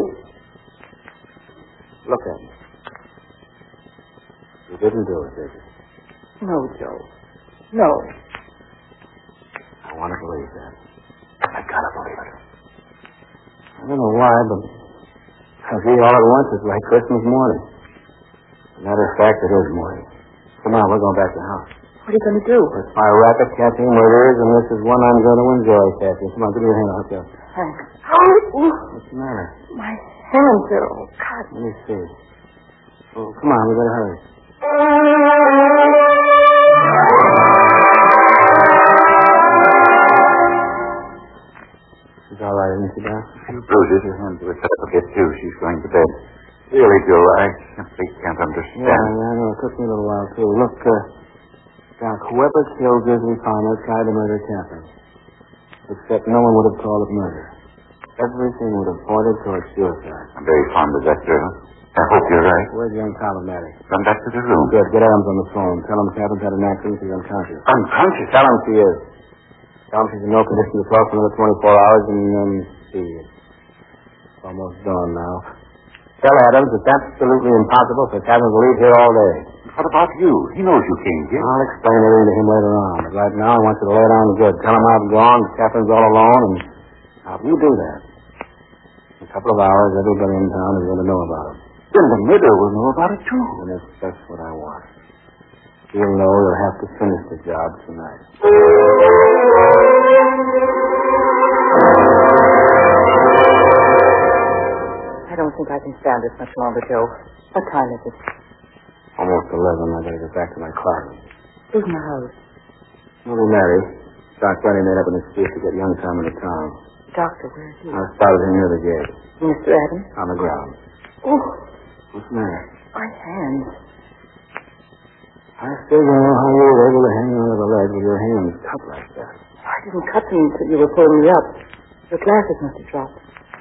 Look at me. You didn't do it, did you? No, Joe. No. I want to believe that. I don't know why, but I see all at once it's like Christmas morning. As a matter of fact, it is morning. Come on, we're going back to the house. What are you going to do? It's my racket catching murderers, and this is one I'm going to enjoy catching. Come on, give me your hand. I'll help you. Thanks. What's the matter? My hands are all cut. Let me see. Oh, come on, we better hurry. She's all right, isn't she, Doc? Bruises, her hands were cut up a bit, too. She's going to bed. Really, Joe, I simply can't understand. Yeah, I know. It took me a little while, too. Look, Doc, whoever killed Grizzly Palmer tried to murder Catherine. Except no one would have called it murder. Everything would have pointed towards suicide. I'm very fond of that girl. I hope you're right. Where's young Colomati? Run back to the room. Good. Get Adams on the phone. Tell him Catherine's had an accident. She's unconscious. Unconscious? Tell him she is. Tell him she's in no condition to talk for another 24 hours, and then see. It's almost dawn now. Tell Adams it's absolutely impossible for Catherine to leave here all day. What about you? He knows you came here. I'll explain everything to him later on. But right now, I want you to lay it on good. Tell him I've gone, Catherine's all alone, and now if you do that, in a couple of hours, everybody in town is going to know about it. Then the murderer will know about it, too. And that's just what I want. He'll know he'll have to finish the job tonight. I don't think I can stand this much longer, Joe. What time is it? Almost 11. I better get back to my closet. Who's in the house? Little Mary. Doc Benny made up an excuse to get young Tom into town. Doctor, where is he? I spotted him near the gate. Mr. Adams? On the ground. Oh, What's the matter? my hands. I still don't know how you were able to hang onto the ledge with your hands cut like that. I didn't cut them until you were pulling me up. Your glasses must have dropped.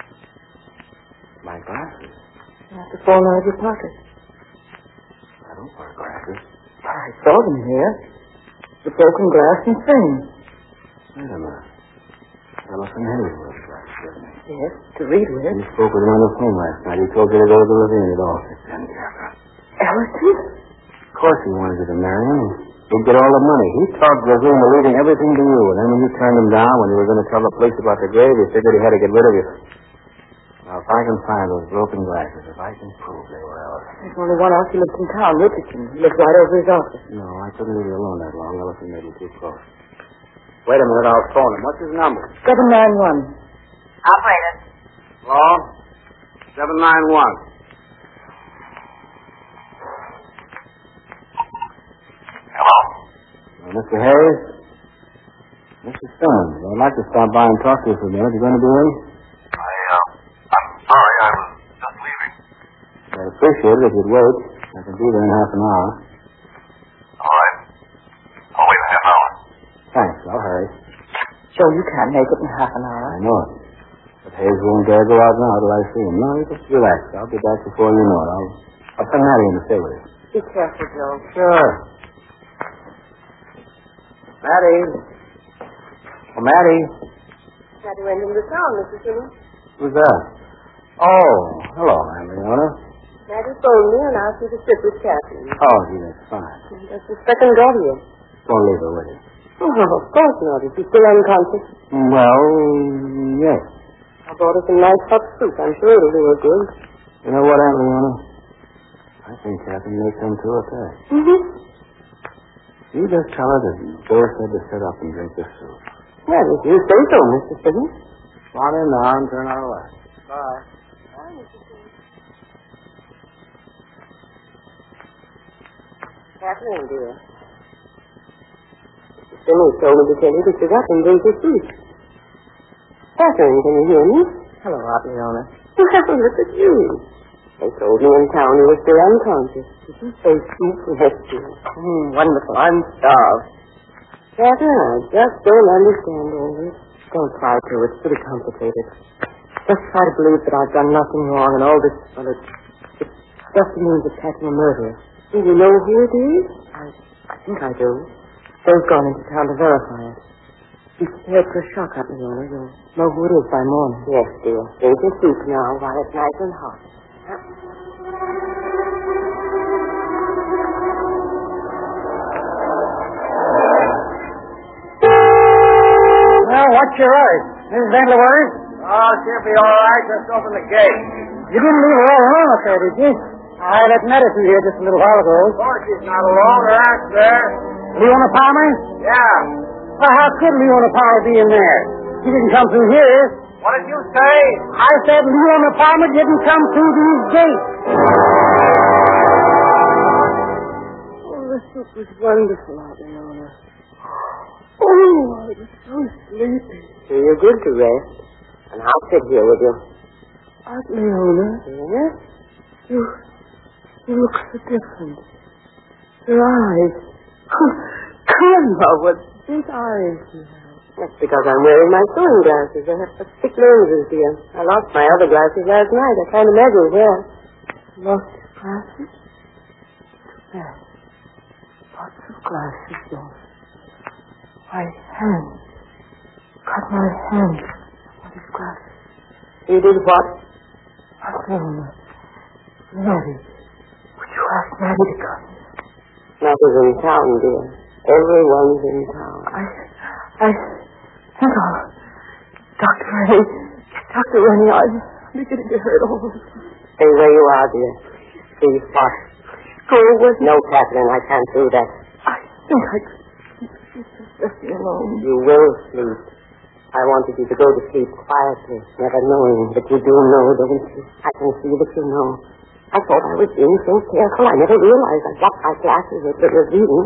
My glasses? They must have fallen out of your pocket. I don't wear glasses. I saw them here. The broken glass and frame. Wait a minute. Ellison Hayes wears glasses, doesn't he? Yes, to read with. You spoke with him on the phone last night. He told you to go to the ravine at all. Then, Catherine. Ellison? Of course he wanted you to marry him. He'd get all the money. He talked Ravine into leaving everything to you. And then when you turned him down, when you were going to tell the police about the grave, he figured he had to get rid of you. Now, if I can find those broken glasses, if I can prove they were Ellison. There's only one else who lives in town, Richardson. He lives right over his office. No, I couldn't leave you alone that long. Ellison may be too close. Wait a minute, I'll phone him. What's his number? 791. Operator. Hello? 791. Hello? Mr. Hayes? Mr. Stone, I'd like to stop by and talk to you for a minute. You going to be in? I'm sorry. I was just leaving. I'd appreciate it if you'd wait. I can be there in half an hour. All right. I'll wait a half hour. Thanks. I'll hurry. Joe, you can't make it in half an hour. I know it. But Hayes won't dare go out now till I see him. No, you just relax. I'll be back before you know it. I'll send Matty in to stay with you. Be careful, Joe. Sure. Matty. Oh, Matty. Matty went into town, Mr. Simmons. Who's that? Oh, hello, Leona. Matty phoned me and asked me to sit with Catherine. Oh, gee, that's fine. That's the second daughter yet. Don't leave her with you. Oh, of course not. Is she still unconscious? Well, yes. I bought her some nice hot soup. I'm sure it'll do her good. You know what, Aunt Leona? I think Catherine may come to her back. Mm-hmm. You just tell her that Doris said to sit up and drink this soup. Well, if you say so, Mr. Simmons. Come on in now and turn out a light. Bye. Bye, Mr. Simmons. Catherine, dear. Mr. Simmons told me to tell you to sit up and drink your soup. Catherine, can you hear me? Hello, Aunt Leona. Well, look at you. They told me in town you were still unconscious. Did you say soup? Yes, dear. Wonderful. I'm starved. Catherine, I just don't understand all this. Don't try to. It's pretty complicated. Just try to believe that I've done nothing wrong and all this, well, it's just the means of catching a murderer. Do you know who it is? I think I do. They've gone into town to verify it. Be prepared for a shock, Aunt Leona. You'll know who it is by morning. Yes, dear. Drink your soup now while it's nice and hot. Well, what's your urge? Mrs. Van Lewis? Oh, she'll be all right. Just open the gate. You didn't leave her all alone up there, did you? I let Nettie through here just a little while ago. Of course she's not alone. Her aunt's there. Leona Palmer? Yeah. Well, how could Leona Palmer be in there? She didn't come through here. What did you say? I said Leona Palmer didn't come through these gates. Oh, the soup was wonderful, Aunt Leona. Oh, I was so sleepy. You're good to rest, and I'll sit here with you. Aunt Leona, Yes? you look so different. Your eyes. Oh, Grandma, what big eyes you have. That's because I'm wearing my sewing glasses. I have such thick lenses, dear. I lost my other glasses last night. I can't imagine where. Lost your glasses? Too bad. Lots of glasses lost. My hands. Got my hands on his glasses. You did what? Aunt Leona. Nettie. Would you ask Nettie to come? Nothing's in town, dear. Everyone's in town. I think I'll... Dr. Rennie. Dr. Rennie, I'm beginning to hurt all over. Stay where you are, dear. Please, what? Go with me. No, Catherine, I can't do that. I think I could. Just left me alone. You will sleep. I wanted you to go to sleep quietly, never knowing that you do know, don't you? I can see that you know. I thought I was being so careful. I never realized I dropped my glasses at the ravine.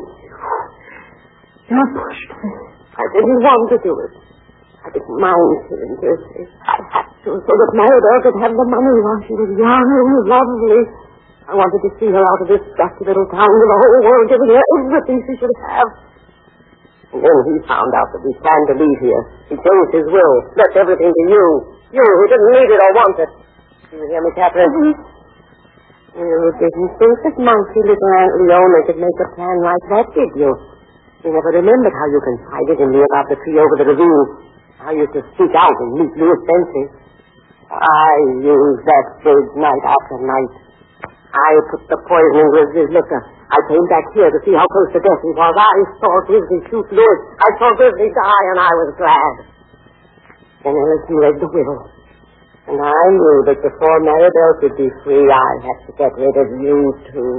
You pushed me. I didn't want to do it. I didn't mind killing Thursday. I had to, so that Maribel could have the money while she was young and lovely. I wanted to see her out of this dusty little town with the whole world giving her everything she should have. And then he found out that we planned to leave here. He changed his will, left everything to you. You who didn't need it or want it. Do you hear me, Catherine? You didn't think that monkey little Aunt Leona could make a plan like that, did you? You never remembered how you confided in me about the tree over the ravine. How you used to speak out and meet Louis Bentley. I used that big night after night. I put the poison in Grizzly's liquor. I came back here to see how close to death he was. I saw Grizzly shoot Louis. I saw Grizzly die, and I was glad. Then Ellison read the will. And I knew that before Maribel could be free, I had to get rid of you, too.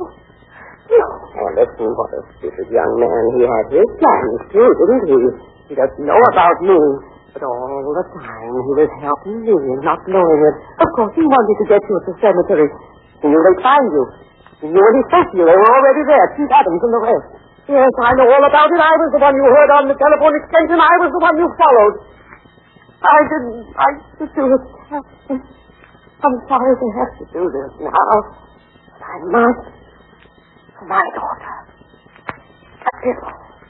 Ellison, what a stupid young man. He had his plans, too, didn't he? He doesn't know about me. But all the time, he was helping me and not knowing it. Of course, he wanted to get you at the cemetery. He knew they'd find you. He knew when he spoke to you. They were already there, Chief Adams and the rest. Yes, I know all about it. I was the one you heard on the telephone extension. I was the one you followed. I didn't like to do it, Catherine. I'm sorry to have to do this now. But I must. For my daughter. That's it.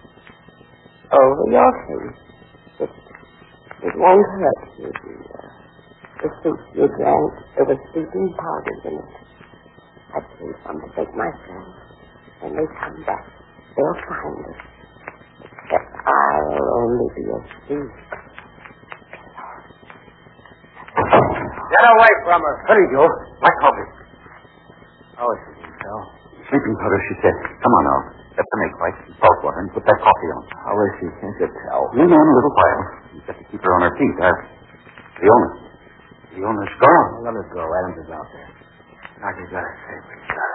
Over your face. It won't hurt you, dear. The soup you drank, there was sleeping powder in it. I paid some to take myself. When they come back, they'll find us. Except I'll only be a thief. Get away from her. Hurry, Joe. My coffee. Oh, she didn't tell. Sleeping powder, she said. Come on now. Get some egg whites and salt water and put that coffee on. How is she? Can't you tell? Lean on a little while. You've got to keep her on her feet. Leona's gone. Well, let us go. Adams is out there. Now you got to say what you got.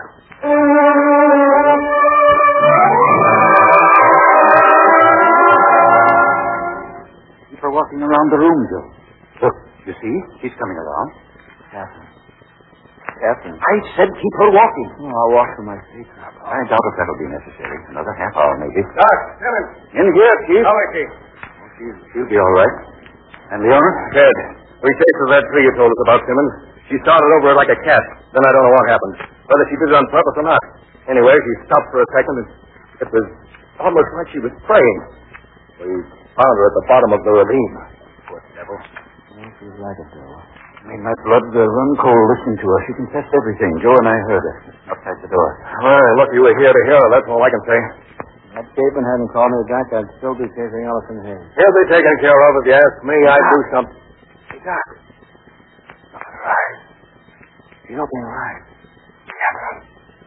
Keep her walking around the room, Joe. Look, you see? She's coming around. Catherine. I said keep her walking. Oh, I'll walk to my feet. I doubt if that'll be necessary. Another half hour, maybe. Doc, Simmons. In here, Chief. How is she? She'll be all right. And Leona? Dead. We chased her that tree you told us about, Simmons. She started over it like a cat. Then I don't know what happened. Whether she did it on purpose or not. Anyway, she stopped for a second, and it was almost like she was praying. We found her at the bottom of the ravine. Poor devil. Yeah, she's like it, Joe. Made my blood run cold listening to her. She confessed everything. Joe and I heard her outside the door. Well, lucky you were here to hear her. That's all I can say. That Chapin hadn't called me back, I'd still be chasing Ellison Hayes. He'll be taken care of. If you ask me, I'd do something. Hey, Doc. All right. You'll be right. Catherine.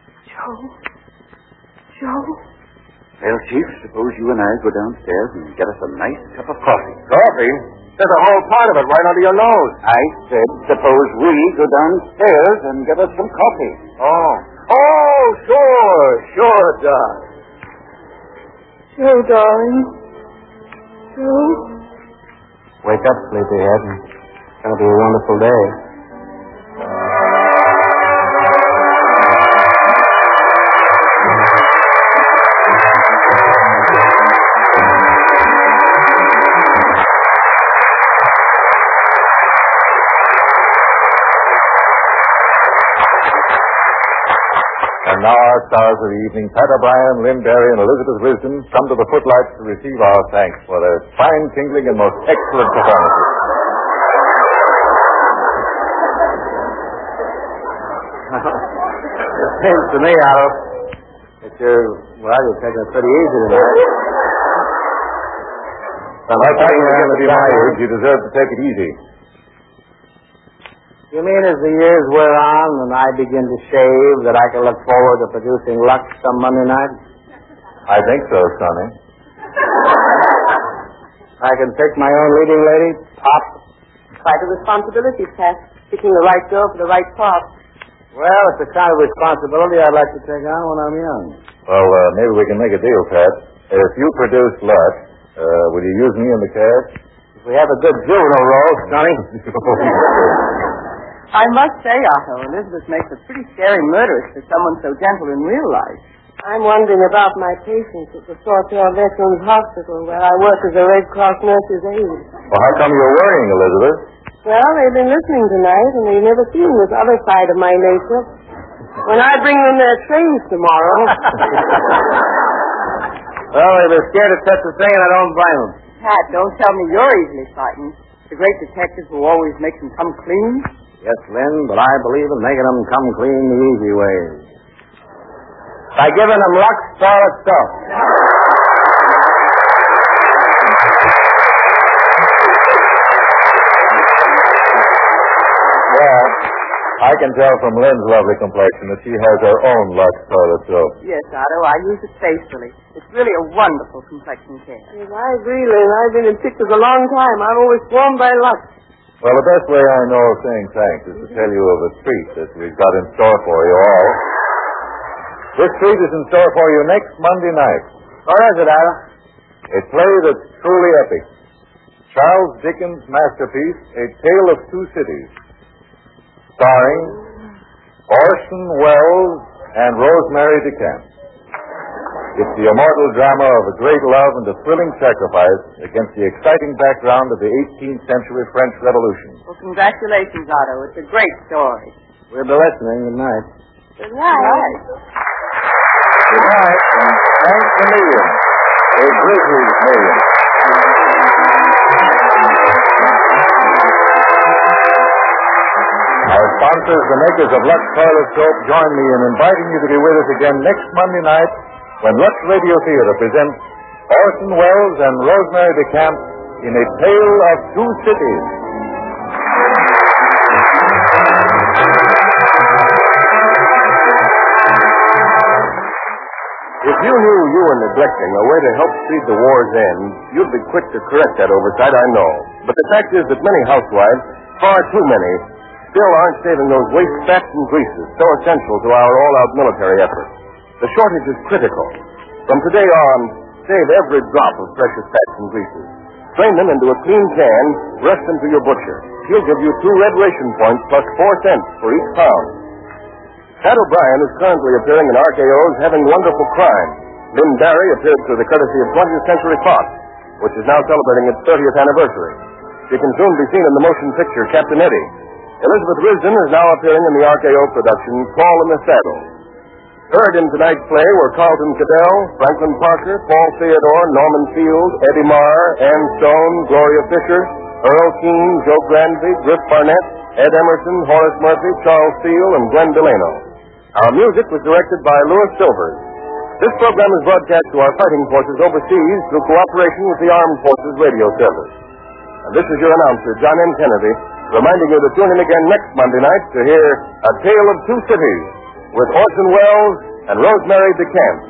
Joe? Well, Chief, suppose you and I go downstairs and get us a nice cup of coffee. Coffee? There's a whole part of it right under your nose. I said, suppose we go downstairs and get us some coffee. Oh, sure, Doc. Joe, darling. Joe? Wake up, sleepyhead. It's going to be a wonderful day. And now our stars of the evening, Pat O'Brien, Lynn Barry, and Elizabeth Wisdom, come to the footlights to receive our thanks for their fine, tingling, and most excellent performances. It seems to me, Otto, that you're taking it pretty easy tonight. I think you deserve to take it easy. You mean as the years wear on and I begin to shave that I can look forward to producing Lux some Monday night? I think so, Sonny. I can pick my own leading lady, Pop. Quite a responsibility, Pat. Picking the right girl for the right part. Well, it's the kind of responsibility I'd like to take on when I'm young. Well, maybe we can make a deal, Pat. If you produce Lux, will you use me in the cast? If we have a good juvenile role, Sonny. I must say, Otto, Elizabeth makes a pretty scary murderess for someone so gentle in real life. I'm wondering about my patients at the Sawtell Veterans Hospital, where I work as a Red Cross nurse's aide. Well, how come you're worrying, Elizabeth? Well, they've been listening tonight, and they've never seen this other side of my nature. When I bring them their trays tomorrow... Well, they were scared of such a thing, and I don't blame them. Pat, don't tell me you're easily frightened. The great detectives who always make them come clean. Yes, Lynn, but I believe in making them come clean the easy way. By giving them Lux solid stuff. Well, I can tell from Lynn's lovely complexion that she has her own Lux toilet soap. Yes, Otto, I use it faithfully. It's really a wonderful complexion care. Yes, I agree, Lynn. I've been in pictures a long time. I've always sworn by Lux. Well, the best way I know of saying thanks is to tell you of a treat that we've got in store for you all. This treat is in store for you next Monday night. What is it, Otto? A play that's truly epic. Charles Dickens' masterpiece, A Tale of Two Cities. Starring Orson Welles and Rosemary DeCamp. It's the immortal drama of a great love and a thrilling sacrifice against the exciting background of the 18th century French Revolution. Well, congratulations, Otto. It's a great story. We'll be listening. Good night. Good night. Good night, and thanks a million. A Grizzlies million. Our sponsors, the makers of Lux Toilet Soap, join me in inviting you to be with us again next Monday night when Lux Radio Theater presents Orson Welles and Rosemary DeCamp in A Tale of Two Cities. If you knew you were neglecting a way to help speed the war's end, you'd be quick to correct that oversight, I know. But the fact is that many housewives, far too many, still aren't saving those waste fats and greases so essential to our all-out military effort. The shortage is critical. From today on, save every drop of precious fats and greases. Strain them into a clean can, rush them to your butcher. He'll give you 2 red ration points plus 4 cents for each pound. Pat O'Brien is currently appearing in RKO's Having Wonderful Crime. Lynn Barry appeared through the courtesy of 20th Century Fox, which is now celebrating its 30th anniversary. She can soon be seen in the motion picture Captain Eddie. Elizabeth Wisdom is now appearing in the RKO production Call in the Saddle. Heard in tonight's play were Carlton Cadell, Franklin Parker, Paul Theodore, Norman Field, Eddie Marr, Ann Stone, Gloria Fisher, Earl Keane, Joe Granby, Griff Barnett, Ed Emerson, Horace Murphy, Charles Steele, and Glenn Delano. Our music was directed by Louis Silvers. This program is broadcast to our fighting forces overseas through cooperation with the Armed Forces Radio Service. And this is your announcer, John M. Kennedy, reminding you to tune in again next Monday night to hear A Tale of Two Cities with Orson Welles and Rosemary DeCamp.